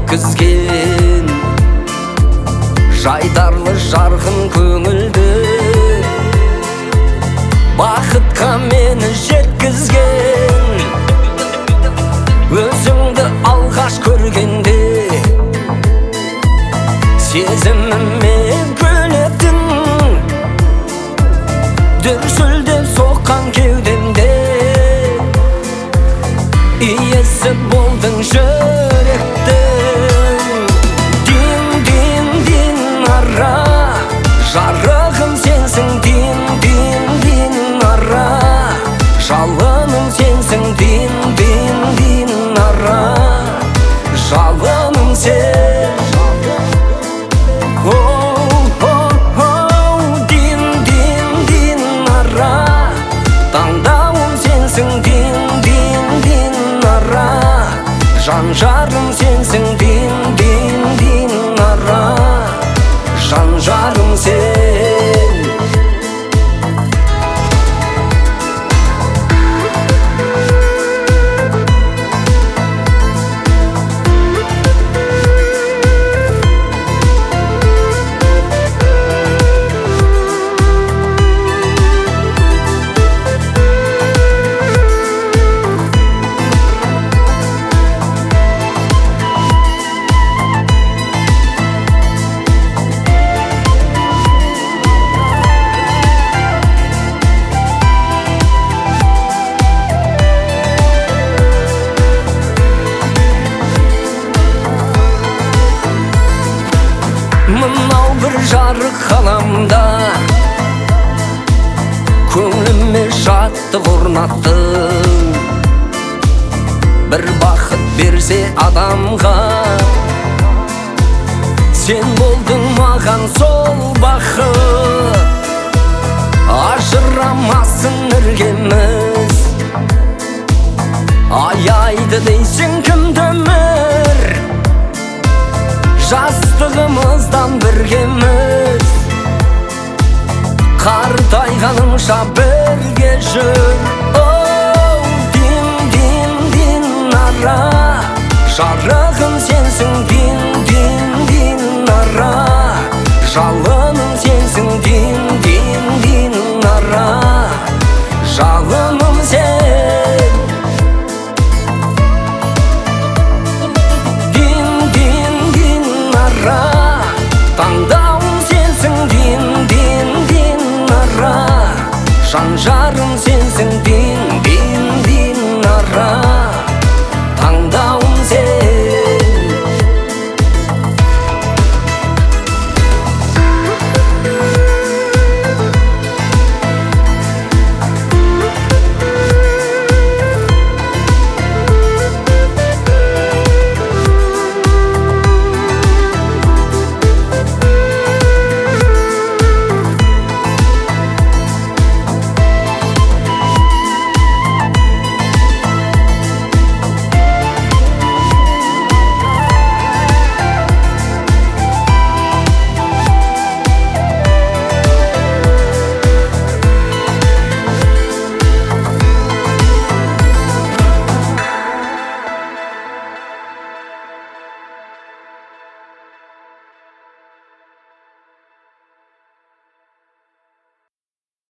жеткізген, жайдарлы жарқын көңілді, бақытқа мені жеткізген. Өзіңді алғаш көргенде сезіміммен көнеттің, дүрсілдеп соққан кеудемде иесі болдың жүректің. Дин, дин, дин ара, жарығым сенсің. Дин, дин, дин ара, жалыным сенсің. Дин, дин, дин ара, жалыным сен. Дин, дин, дин ара, таңдауым сенсің. Дин, дин, дин ара, жан жарым сенсің. Дин, дин, дин ара, жан жарым сен. Мынау бір жарық ғаламда көңіліме шаттық орнатты. Бір бақыт берсе адамға, сен болдың маған сол бақыт. Ажырамасын іргеміз, аяйды дейсің кімді өмір. Жастығымыздан біргеміз, қартайғанымша бірге жүр. Дин, дин, дин ара, жарық